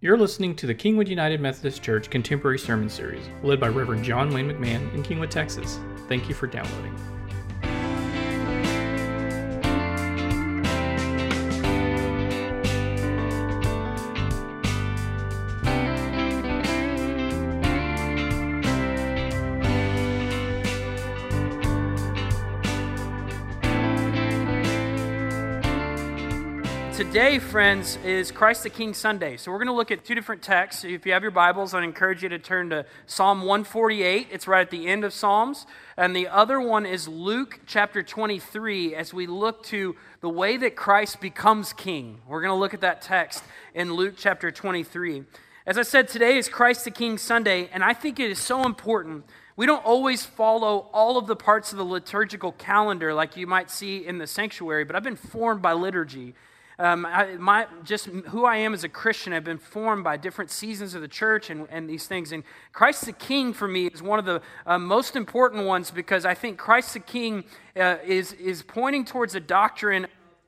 You're listening to the Kingwood United Methodist Church Contemporary Sermon Series, led by Reverend John Wayne McMahon in Kingwood, Texas. Thank you for downloading. Today, friends, is Christ the King Sunday. So we're going to look at two different texts. If you have your Bibles, I'd encourage you to turn to Psalm 148. It's right at the end of Psalms. And the other one is Luke chapter 23 as we look to the way that Christ becomes king. We're going to look at that text in Luke chapter 23. As I said, today is Christ the King Sunday, and I think it is so important. We don't always follow all of the parts of the liturgical calendar like you might see in the sanctuary, but I've been formed by liturgy. Just who I am as a Christian, I've been formed by different seasons of the church and these things. And Christ the King for me is one of the most important ones because I think Christ the King is pointing towards a doctrine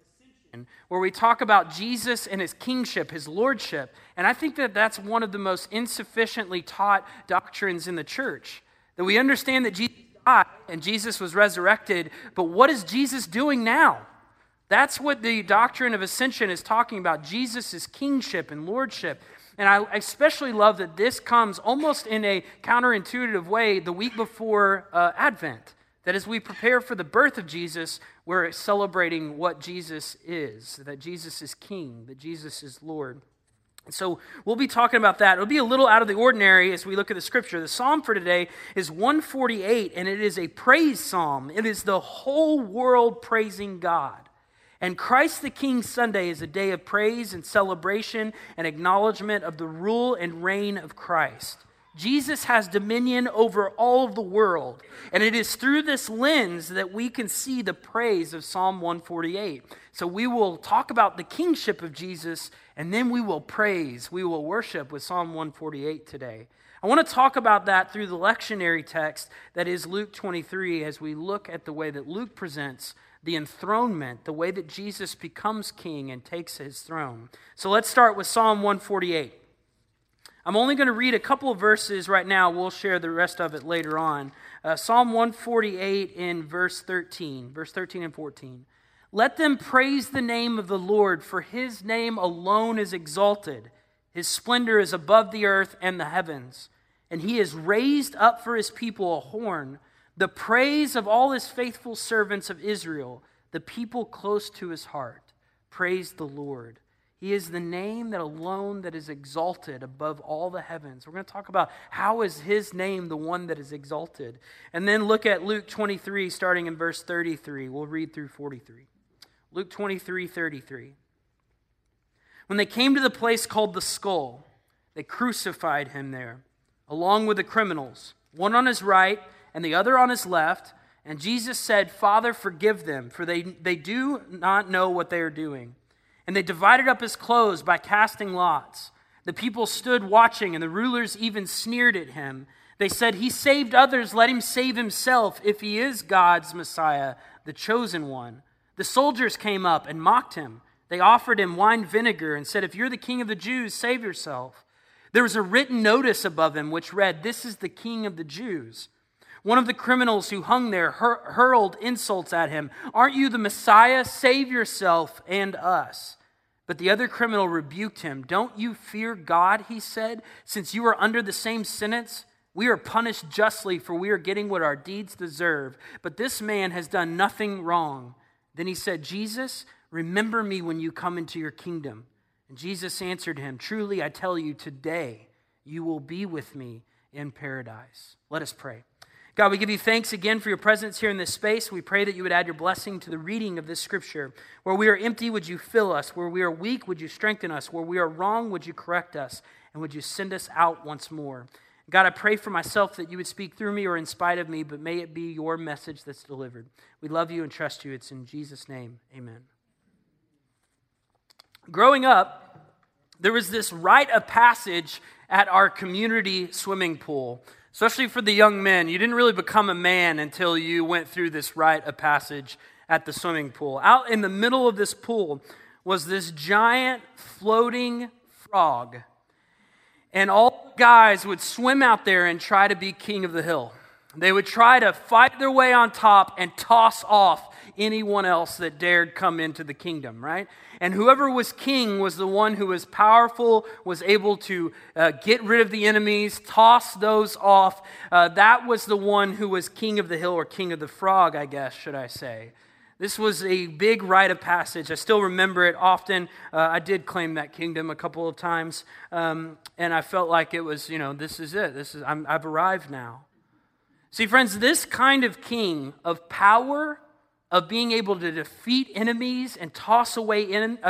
where we talk about Jesus and his kingship, his lordship. And I think that that's one of the most insufficiently taught doctrines in the church. That we understand that Jesus died and Jesus was resurrected, but what is Jesus doing now? That's what the doctrine of ascension is talking about, Jesus' kingship and lordship. And I especially love that this comes almost in a counterintuitive way the week before Advent. That as we prepare for the birth of Jesus, we're celebrating what Jesus is, that Jesus is king, that Jesus is Lord. So we'll be talking about that. It'll be a little out of the ordinary as we look at the scripture. The psalm for today is 148, and it is a praise psalm. It is the whole world praising God. And Christ the King Sunday is a day of praise and celebration and acknowledgement of the rule and reign of Christ. Jesus has dominion over all of the world, and it is through this lens that we can see the praise of Psalm 148. So we will talk about the kingship of Jesus, and then we will praise, we will worship with Psalm 148 today. I want to talk about that through the lectionary text that is Luke 23 as we look at the way that Luke presents the enthronement, the way that Jesus becomes king and takes his throne. So let's start with Psalm 148. I'm only going to read a couple of verses right now. We'll share the rest of it later on. Psalm 148 in verse 13 and 14. Let them praise the name of the Lord, for his name alone is exalted. His splendor is above the earth and the heavens. And he has raised up for his people a horn, the praise of all his faithful servants of Israel, the people close to his heart. Praise the Lord. He is the name that alone that is exalted above all the heavens. We're going to talk about how is his name the one that is exalted. And then look at Luke 23, starting in verse 33. We'll read through 43. Luke 23, 33. When they came to the place called the Skull, they crucified him there, along with the criminals, one on his right and the other on his left. And Jesus said, Father, forgive them, for they do not know what they are doing. And they divided up his clothes by casting lots. The people stood watching, and the rulers even sneered at him. They said, He saved others, let him save himself, if he is God's Messiah, the chosen one. The soldiers came up and mocked him. They offered him wine vinegar and said, If you're the king of the Jews, save yourself. There was a written notice above him which read, This is the king of the Jews. One of the criminals who hung there hurled insults at him. Aren't you the Messiah? Save yourself and us. But the other criminal rebuked him. Don't you fear God, he said, since you are under the same sentence? We are punished justly, for we are getting what our deeds deserve. But this man has done nothing wrong. Then he said, Jesus, remember me when you come into your kingdom. And Jesus answered him, Truly I tell you, today you will be with me in paradise. Let us pray. God, we give you thanks again for your presence here in this space. We pray that you would add your blessing to the reading of this scripture. Where we are empty, would you fill us? Where we are weak, would you strengthen us? Where we are wrong, would you correct us? And would you send us out once more? God, I pray for myself that you would speak through me or in spite of me, but may it be your message that's delivered. We love you and trust you. It's in Jesus' name, amen. Growing up, there was this rite of passage at our community swimming pool. Especially for the young men, you didn't really become a man until you went through this rite of passage at the swimming pool. Out in the middle of this pool was this giant floating frog. And all the guys would swim out there and try to be king of the hill. They would try to fight their way on top and toss off anyone else that dared come into the kingdom, right? And whoever was king was the one who was powerful, was able to get rid of the enemies, toss those off. That was the one who was king of the hill, or king of the frog, I guess, should I say. This was a big rite of passage. I still remember it often. I did claim that kingdom a couple of times, and I felt like it was, this is it. I've arrived now. See, friends, this kind of king of power, of being able to defeat enemies and toss away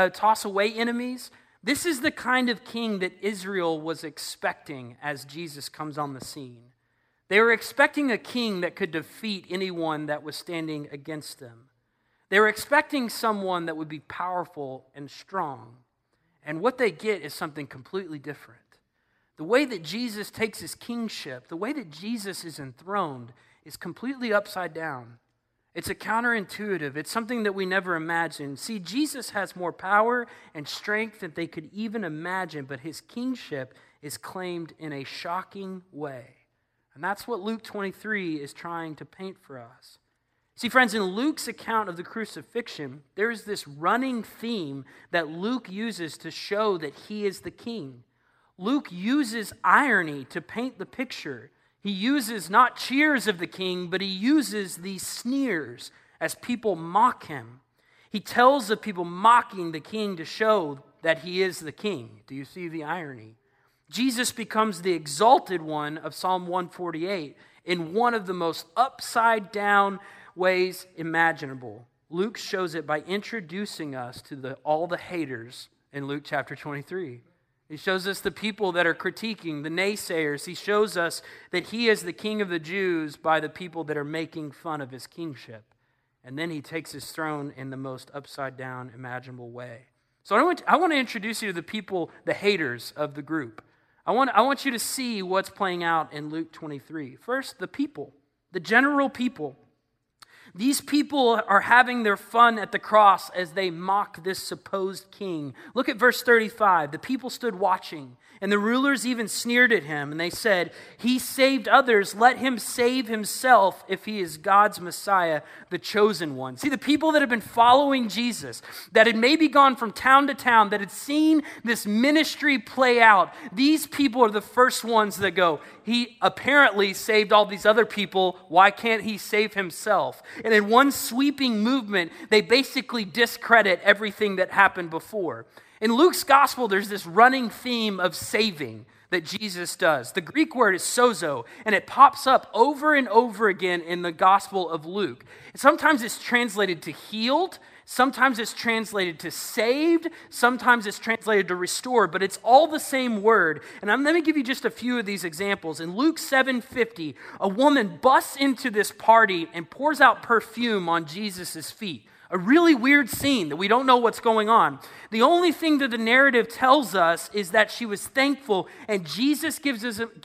enemies, this is the kind of king that Israel was expecting as Jesus comes on the scene. They were expecting a king that could defeat anyone that was standing against them. They were expecting someone that would be powerful and strong. And what they get is something completely different. The way that Jesus takes his kingship, the way that Jesus is enthroned, is completely upside down. It's a counterintuitive. It's something that we never imagined. See, Jesus has more power and strength than they could even imagine, but his kingship is claimed in a shocking way. And that's what Luke 23 is trying to paint for us. See, friends, in Luke's account of the crucifixion, there is this running theme that Luke uses to show that he is the king. Luke uses irony to paint the picture. He uses not cheers of the king, but he uses these sneers as people mock him. He tells the people mocking the king to show that he is the king. Do you see the irony? Jesus becomes the exalted one of Psalm 148 in one of the most upside down ways imaginable. Luke shows it by introducing us to all the haters in Luke chapter 23. He shows us the people that are critiquing, the naysayers. He shows us that he is the king of the Jews by the people that are making fun of his kingship. And then he takes his throne in the most upside down imaginable way. So I want to introduce you to the people, the haters of the group. I want you to see what's playing out in Luke 23. First, the people, the general people. These people are having their fun at the cross as they mock this supposed king. Look at verse 35. The people stood watching, and the rulers even sneered at him, and they said, "He saved others, let him save himself if he is God's Messiah, the chosen one." See, the people that have been following Jesus, that had maybe gone from town to town, that had seen this ministry play out, these people are the first ones that go, "He apparently saved all these other people. Why can't he save himself?" And in one sweeping movement, they basically discredit everything that happened before. In Luke's gospel, there's this running theme of saving that Jesus does. The Greek word is sozo, and it pops up over and over again in the gospel of Luke. Sometimes it's translated to healed, sometimes it's translated to saved, sometimes it's translated to restored, but it's all the same word. And let me give you just a few of these examples. In Luke 7:50, a woman busts into this party and pours out perfume on Jesus' feet. A really weird scene that we don't know what's going on. The only thing that the narrative tells us is that she was thankful, and Jesus gives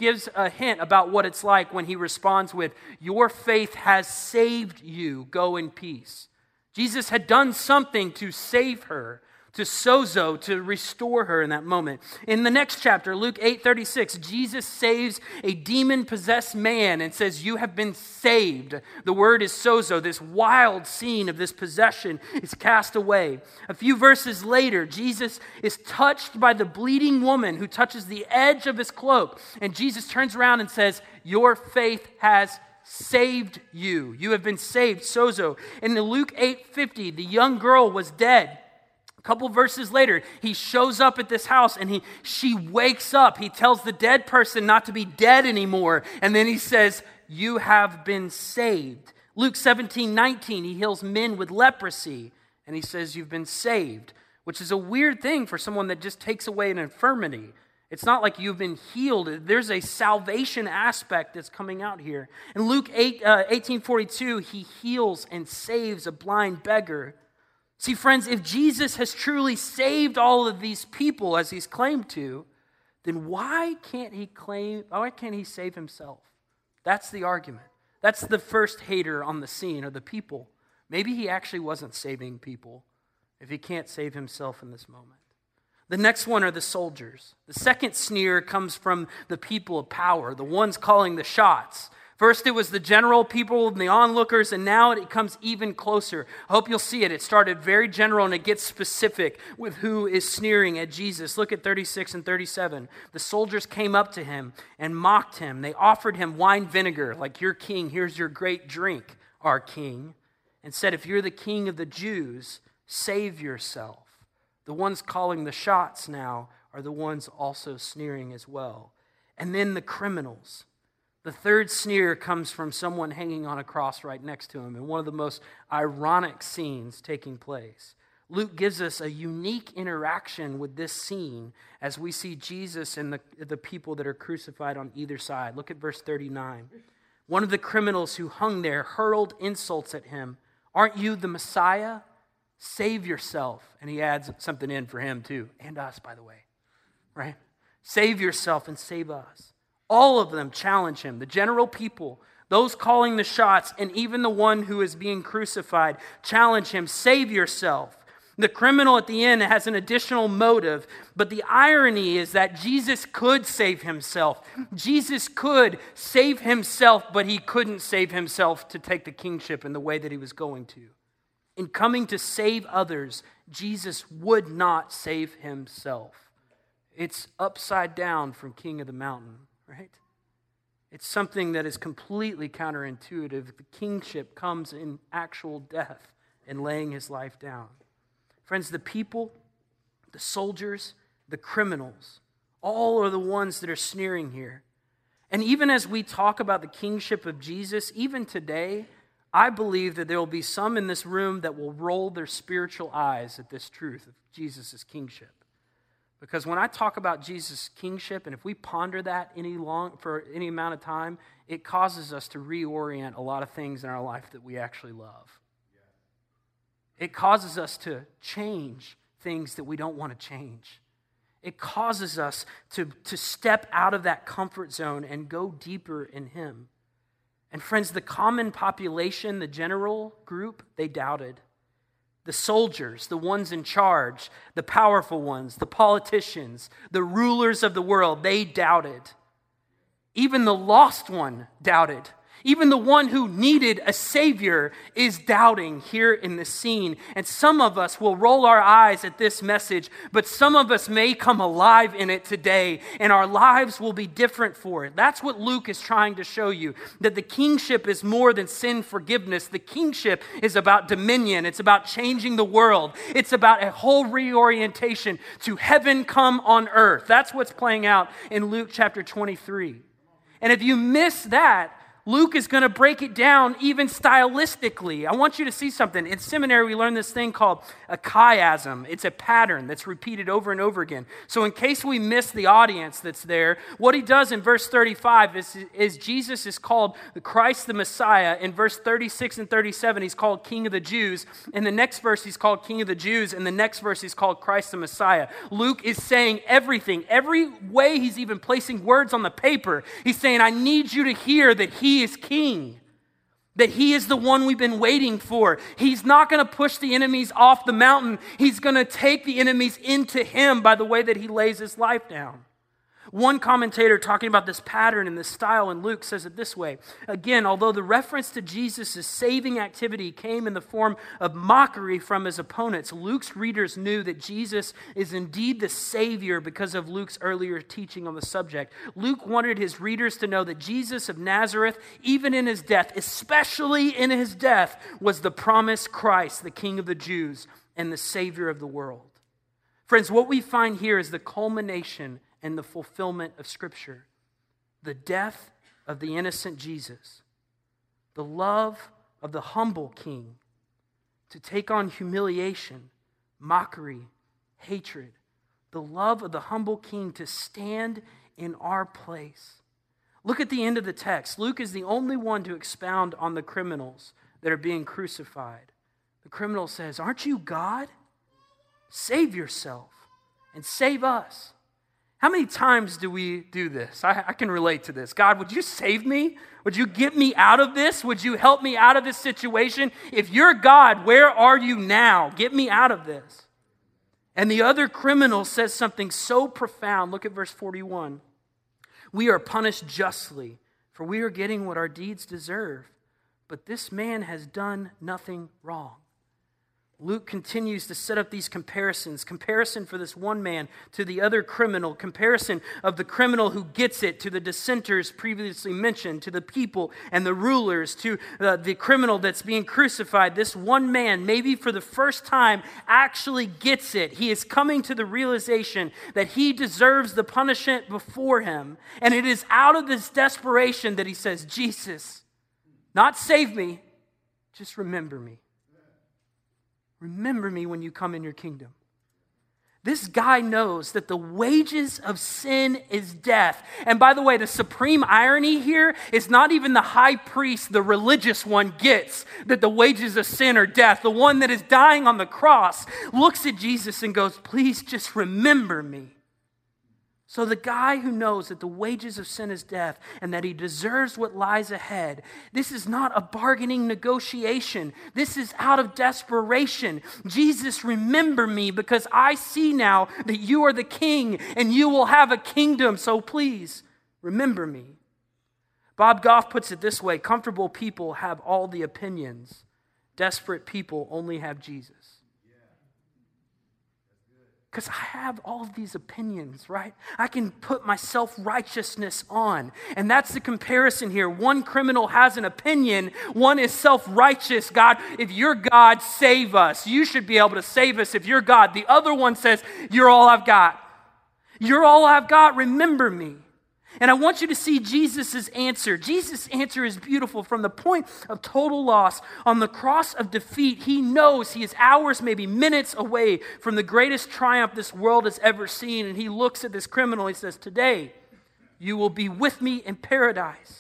a hint about what it's like when he responds with, "Your faith has saved you. Go in peace." Jesus had done something to save her, to sozo, to restore her in that moment. In the next chapter, Luke 8:36, Jesus saves a demon-possessed man and says, "You have been saved." The word is sozo. This wild scene of this possession is cast away. A few verses later, Jesus is touched by the bleeding woman who touches the edge of his cloak. And Jesus turns around and says, "Your faith has saved you. You have been saved," sozo. In Luke 8:50, the young girl was dead. A couple verses later, he shows up at this house and she wakes up. He tells the dead person not to be dead anymore. And then he says, "You have been saved." Luke 17:19, he heals men with leprosy. And he says, "You've been saved," which is a weird thing for someone that just takes away an infirmity. It's not like you've been healed. There's a salvation aspect that's coming out here. In Luke 18:42, he heals and saves a blind beggar. See, friends, if Jesus has truly saved all of these people as he's claimed to, then why can't he save himself? That's the argument. That's the first hater on the scene, or the people. Maybe he actually wasn't saving people if he can't save himself in this moment. The next one are the soldiers. The second sneer comes from the people of power, the ones calling the shots. First, it was the general people and the onlookers, and now it comes even closer. I hope you'll see it. It started very general, and it gets specific with who is sneering at Jesus. Look at 36 and 37. The soldiers came up to him and mocked him. They offered him wine vinegar, like, "You're king, here's your great drink, our king," and said, "If you're the king of the Jews, save yourself." The ones calling the shots now are the ones also sneering as well. And then the criminals. The third sneer comes from someone hanging on a cross right next to him, in one of the most ironic scenes taking place. Luke gives us a unique interaction with this scene as we see Jesus and the people that are crucified on either side. Look at verse 39. One of the criminals who hung there hurled insults at him. "Aren't you the Messiah? Save yourself." And he adds something in for him too, and us, by the way, right? "Save yourself and save us." All of them challenge him. The general people, those calling the shots, and even the one who is being crucified challenge him. "Save yourself." The criminal at the end has an additional motive, but the irony is that Jesus could save himself. Jesus could save himself, but he couldn't save himself to take the kingship in the way that he was going to. In coming to save others, Jesus would not save himself. It's upside down from King of the Mountain. Right? It's something that is completely counterintuitive. The kingship comes in actual death and laying his life down. Friends, the people, the soldiers, the criminals, all are the ones that are sneering here. And even as we talk about the kingship of Jesus, even today, I believe that there will be some in this room that will roll their spiritual eyes at this truth of Jesus' kingship. Because when I talk about Jesus' kingship, and if we ponder that for any amount of time, it causes us to reorient a lot of things in our life that we actually love. It causes us to change things that we don't want to change. It causes us to step out of that comfort zone and go deeper in Him. And friends, the common population, the general group, they doubted. The soldiers, the ones in charge, the powerful ones, the politicians, the rulers of the world, they doubted. Even the lost one doubted. Even the one who needed a Savior is doubting here in the scene. And some of us will roll our eyes at this message, but some of us may come alive in it today, and our lives will be different for it. That's what Luke is trying to show you, that the kingship is more than sin forgiveness. The kingship is about dominion. It's about changing the world. It's about a whole reorientation to heaven come on earth. That's what's playing out in Luke chapter 23. And if you miss that, Luke is going to break it down even stylistically. I want you to see something. In seminary, we learned this thing called a chiasm. It's a pattern that's repeated over and over again. So in case we miss the audience that's there, what he does in verse 35 is Jesus is called the Christ the Messiah. In verse 36 and 37, he's called King of the Jews. In the next verse, he's called King of the Jews. In the next verse, he's called Christ the Messiah. Luke is saying everything. Every way he's even placing words on the paper, he's saying, I need you to hear that He is king, that He is the one we've been waiting for. He's not going to push the enemies off the mountain. He's going to take the enemies into Him by the way that He lays His life down. One commentator talking about this pattern and this style in Luke says it this way. Again, although the reference to Jesus' saving activity came in the form of mockery from His opponents, Luke's readers knew that Jesus is indeed the Savior because of Luke's earlier teaching on the subject. Luke wanted his readers to know that Jesus of Nazareth, even in His death, especially in His death, was the promised Christ, the King of the Jews and the Savior of the world. Friends, what we find here is the culmination and the fulfillment of Scripture. The death of the innocent Jesus. The love of the humble King to take on humiliation, mockery, hatred. The love of the humble King to stand in our place. Look at the end of the text. Luke is the only one to expound on the criminals that are being crucified. The criminal says, "Aren't you God? Save yourself and save us." How many times do we do this? I can relate to this. God, would you save me? Would you get me out of this? Would you help me out of this situation? If you're God, where are you now? Get me out of this. And the other criminal says something so profound. Look at verse 41. We are punished justly, for we are getting what our deeds deserve. But this man has done nothing wrong. Luke continues to set up these comparisons. Comparison for this one man to the other criminal. Comparison of the criminal who gets it to the dissenters previously mentioned, to the people and the rulers, to the criminal that's being crucified. This one man, maybe for the first time, actually gets it. He is coming to the realization that he deserves the punishment before him. And it is out of this desperation that he says, Jesus, not save me, just remember me. Remember me when you come in your kingdom. This guy knows that the wages of sin is death. And by the way, the supreme irony here is not even the high priest, the religious one, gets that the wages of sin are death. The one that is dying on the cross looks at Jesus and goes, please just remember me. So the guy who knows that the wages of sin is death and that he deserves what lies ahead, this is not a bargaining negotiation. This is out of desperation. Jesus, remember me because I see now that you are the king and you will have a kingdom. So please, remember me. Bob Goff puts it this way: comfortable people have all the opinions. Desperate people only have Jesus. Because I have all of these opinions, right? I can put my self-righteousness on. And that's the comparison here. One criminal has an opinion. One is self-righteous. God, if you're God, save us. You should be able to save us if you're God. The other one says, you're all I've got. You're all I've got. Remember me. And I want you to see Jesus' answer. Jesus' answer is beautiful. From the point of total loss, on the cross of defeat, he knows he is hours, maybe minutes away from the greatest triumph this world has ever seen. And he looks at this criminal, he says, today you will be with me in paradise.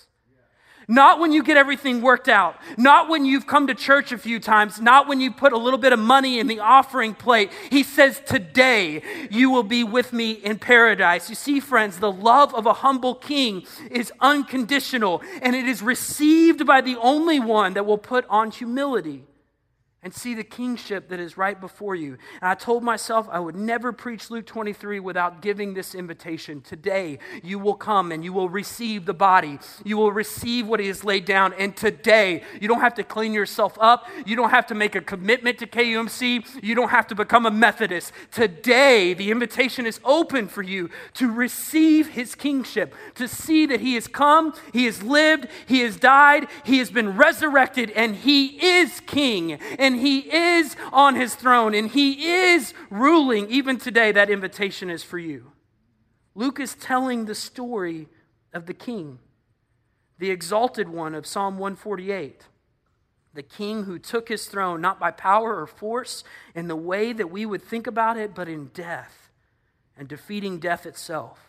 Not when you get everything worked out. Not when you've come to church a few times. Not when you put a little bit of money in the offering plate. He says, today you will be with me in paradise. You see, friends, the love of a humble king is unconditional, and it is received by the only one that will put on humility and see the kingship that is right before you. And I told myself I would never preach Luke 23 without giving this invitation. Today, you will come and you will receive the body. You will receive what he has laid down. And today, you don't have to clean yourself up. You don't have to make a commitment to KUMC. You don't have to become a Methodist. Today, the invitation is open for you to receive his kingship, to see that he has come, he has lived, he has died, he has been resurrected, and he is king. And he is on his throne, and he is ruling. Even today, that invitation is for you. Luke is telling the story of the king, the exalted one of Psalm 148. The king who took his throne not by power or force in the way that we would think about it, but in death and defeating death itself.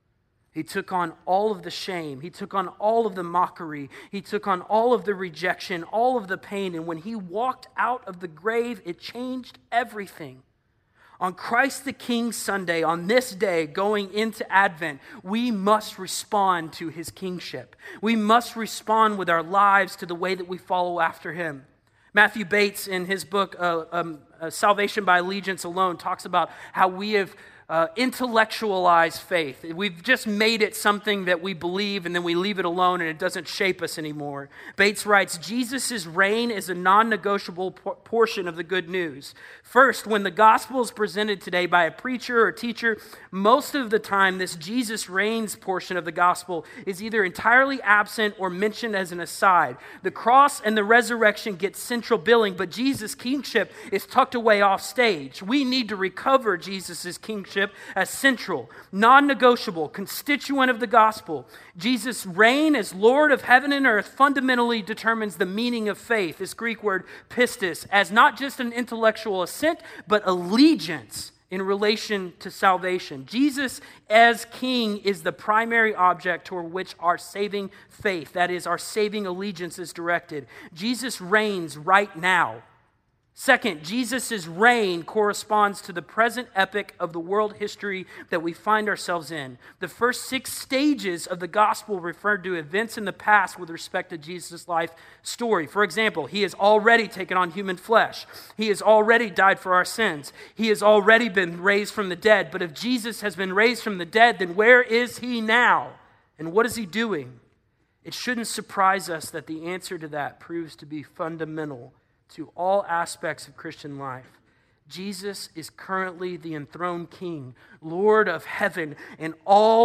He took on all of the shame. He took on all of the mockery. He took on all of the rejection, all of the pain. And when he walked out of the grave, it changed everything. On Christ the King Sunday, on this day going into Advent, we must respond to his kingship. We must respond with our lives to the way that we follow after him. Matthew Bates, in his book, Salvation by Allegiance Alone, talks about how we have intellectualize faith. We've just made it something that we believe and then we leave it alone and it doesn't shape us anymore. Bates writes, Jesus' reign is a non-negotiable portion of the good news. First, when the gospel is presented today by a preacher or teacher, most of the time this Jesus reigns portion of the gospel is either entirely absent or mentioned as an aside. The cross and the resurrection get central billing, but Jesus' kingship is tucked away off stage. We need to recover Jesus' kingship as central, non-negotiable, constituent of the gospel. Jesus' reign as Lord of heaven and earth fundamentally determines the meaning of faith, this Greek word pistis, as not just an intellectual assent, but allegiance in relation to salvation. Jesus as king is the primary object toward which our saving faith, that is, our saving allegiance, is directed. Jesus reigns right now. Second, Jesus' reign corresponds to the present epoch of the world history that we find ourselves in. The first 6 stages of the gospel referred to events in the past with respect to Jesus' life story. For example, he has already taken on human flesh. He has already died for our sins. He has already been raised from the dead. But if Jesus has been raised from the dead, then where is he now? And what is he doing? It shouldn't surprise us that the answer to that proves to be fundamental to all aspects of Christian life. Jesus is currently the enthroned King, Lord of heaven and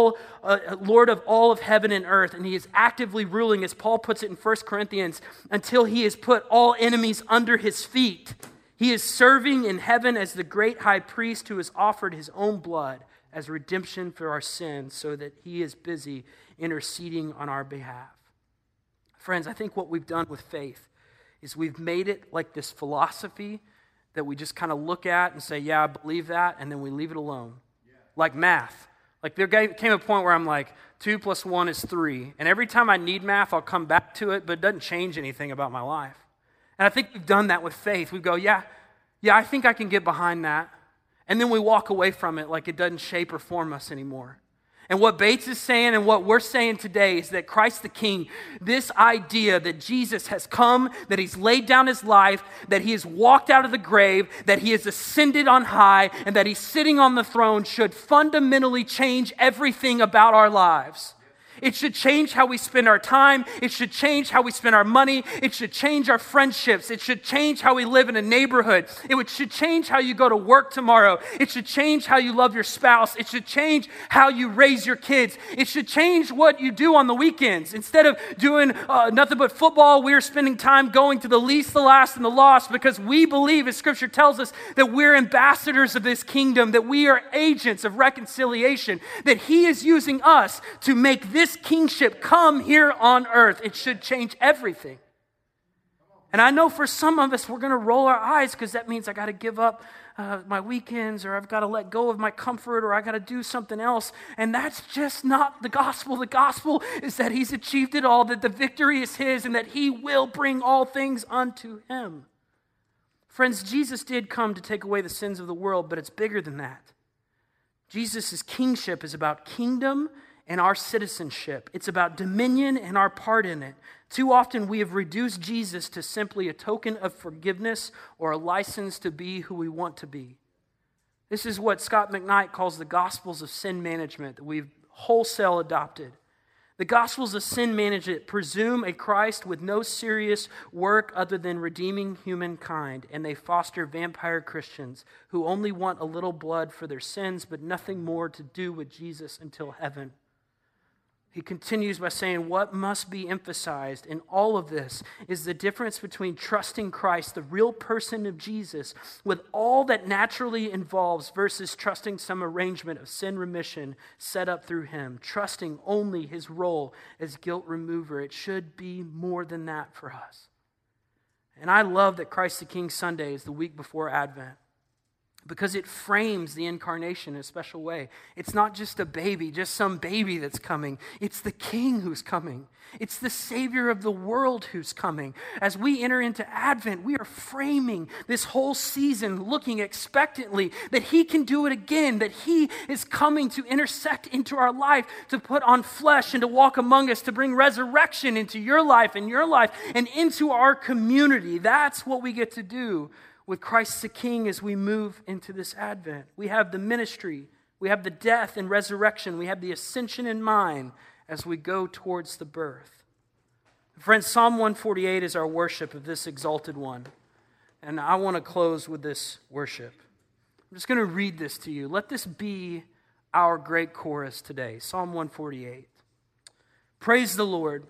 Lord of all of heaven and earth, and he is actively ruling, as Paul puts it in 1 Corinthians, until he has put all enemies under his feet. He is serving in heaven as the great high priest who has offered his own blood as redemption for our sins, so that he is busy interceding on our behalf. Friends, I think what we've done with faith is we've made it like this philosophy that we just kind of look at and say, yeah, I believe that, and then we leave it alone. Yeah. Like math. Like there came a point where I'm like, 2 + 1 is 3. And every time I need math, I'll come back to it, but it doesn't change anything about my life. And I think we've done that with faith. We go, yeah, I think I can get behind that. And then we walk away from it like it doesn't shape or form us anymore. And what Bates is saying and what we're saying today is that Christ the King, this idea that Jesus has come, that he's laid down his life, that he has walked out of the grave, that he has ascended on high, and that he's sitting on the throne should fundamentally change everything about our lives. It should change how we spend our time. It should change how we spend our money. It should change our friendships. It should change how we live in a neighborhood. It should change how you go to work tomorrow. It should change how you love your spouse. It should change how you raise your kids. It should change what you do on the weekends. Instead of doing nothing but football, we're spending time going to the least, the last, and the lost, because we believe, as Scripture tells us, that we're ambassadors of this kingdom, that we are agents of reconciliation, that he is using us to make this kingship come here on earth. It should change everything. And I know for some of us, we're going to roll our eyes because that means I got to give up my weekends, or I've got to let go of my comfort, or I got to do something else. And that's just not the gospel. The gospel is that he's achieved it all, that the victory is his, and that he will bring all things unto him. Friends, Jesus did come to take away the sins of the world, but it's bigger than that. Jesus' kingship is about kingdom and our citizenship. It's about dominion and our part in it. Too often we have reduced Jesus to simply a token of forgiveness or a license to be who we want to be. This is what Scott McKnight calls the Gospels of sin management that we've wholesale adopted. The Gospels of sin management presume a Christ with no serious work other than redeeming humankind, and they foster vampire Christians who only want a little blood for their sins but nothing more to do with Jesus until heaven. He continues by saying, what must be emphasized in all of this is the difference between trusting Christ, the real person of Jesus, with all that naturally involves, versus trusting some arrangement of sin remission set up through him, trusting only his role as guilt remover. It should be more than that for us. And I love that Christ the King Sunday is the week before Advent, because it frames the incarnation in a special way. It's not just a baby, just some baby that's coming. It's the King who's coming. It's the Savior of the world who's coming. As we enter into Advent, we are framing this whole season looking expectantly that he can do it again, that he is coming to intersect into our life, to put on flesh and to walk among us, to bring resurrection into your life and into our community. That's what we get to do with Christ the King as we move into this Advent. We have the ministry, we have the death and resurrection, we have the ascension in mind as we go towards the birth. Friends, Psalm 148 is our worship of this exalted one. And I want to close with this worship. I'm just going to read this to you. Let this be our great chorus today. Psalm 148. Praise the Lord.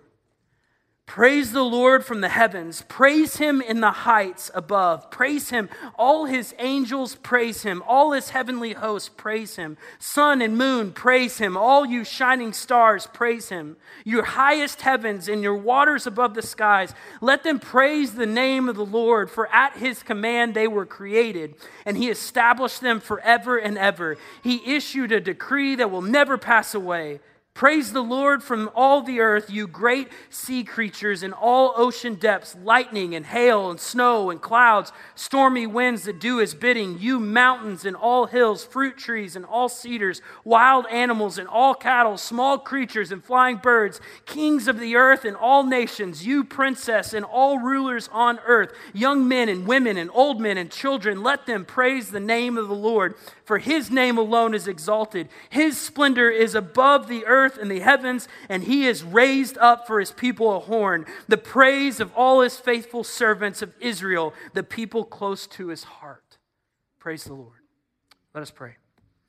Praise the Lord from the heavens. Praise him in the heights above. Praise him. All his angels praise him. All his heavenly hosts praise him. Sun and moon praise him. All you shining stars praise him. Your highest heavens and your waters above the skies, let them praise the name of the Lord, for at his command they were created, and he established them forever and ever. He issued a decree that will never pass away. Praise the Lord from all the earth, you great sea creatures in all ocean depths, lightning and hail and snow and clouds, stormy winds that do his bidding, you mountains and all hills, fruit trees and all cedars, wild animals and all cattle, small creatures and flying birds, kings of the earth and all nations, you princess and all rulers on earth, young men and women and old men and children, let them praise the name of the Lord, for his name alone is exalted. His splendor is above the earth and the heavens, and he has raised up for his people a horn, the praise of all his faithful servants of Israel, the people close to his heart. Praise the Lord. Let us pray.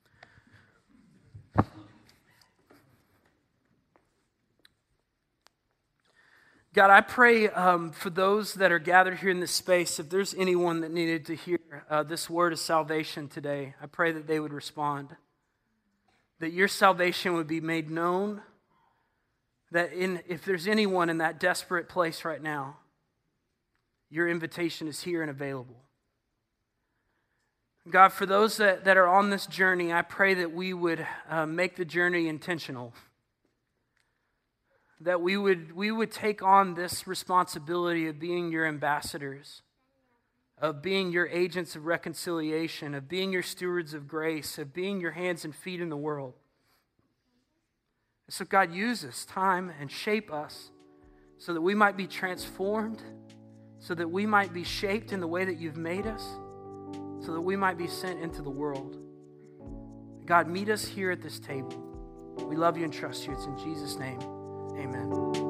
God, I pray for those that are gathered here in this space, if there's anyone that needed to hear this word of salvation today, I pray that they would respond. That your salvation would be made known. That if there's anyone in that desperate place right now, your invitation is here and available. God, for those that are on this journey, I pray that we would make the journey intentional. That we would take on this responsibility of being your ambassadors, of being your agents of reconciliation, of being your stewards of grace, of being your hands and feet in the world. So God, use this time and shape us so that we might be transformed, so that we might be shaped in the way that you've made us, so that we might be sent into the world. God, meet us here at this table. We love you and trust you. It's in Jesus' name. Amen.